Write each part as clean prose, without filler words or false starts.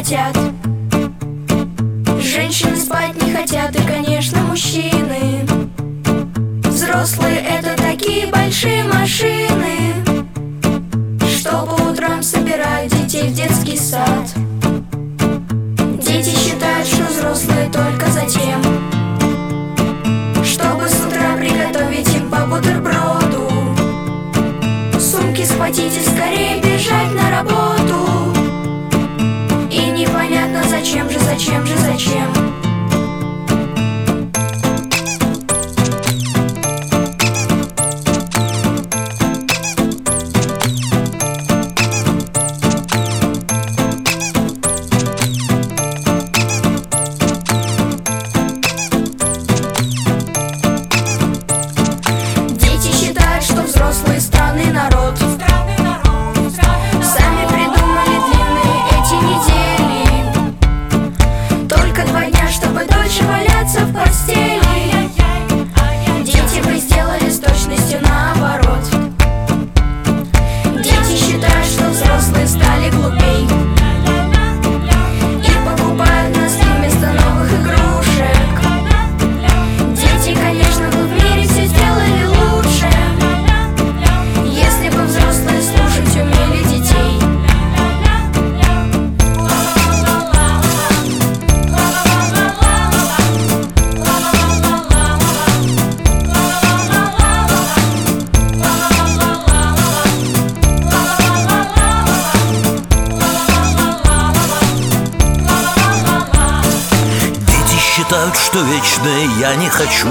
хотят. Женщины спать не хотят, и, конечно, мужчины. Взрослые — это такие большие машины, что по утрам собирают детей в детский сад. Дети считают, что взрослые только за тем, чтобы с утра приготовить им по бутерброду, сумки схватить и скорее бежать на работу. И непонятно, зачем же. Дети считают, что взрослые странный народ, сами придумали длинные эти недели, только 2 дня, чтобы дольше валяться в постели. Дети бы сделали с точностью наоборот. Дети считают, что взрослые стали глупей и покупают носки вместо новых игрушек. Дети, конечно, бы в мире все сделали лучше, если бы взрослые слушать умели детей. Считают, что вечное я не хочу.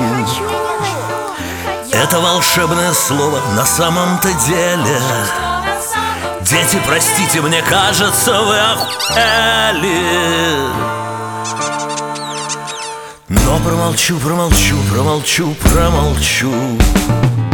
Это волшебное слово на самом-то деле. Дети, простите, мне кажется, вы охуели. Но промолчу.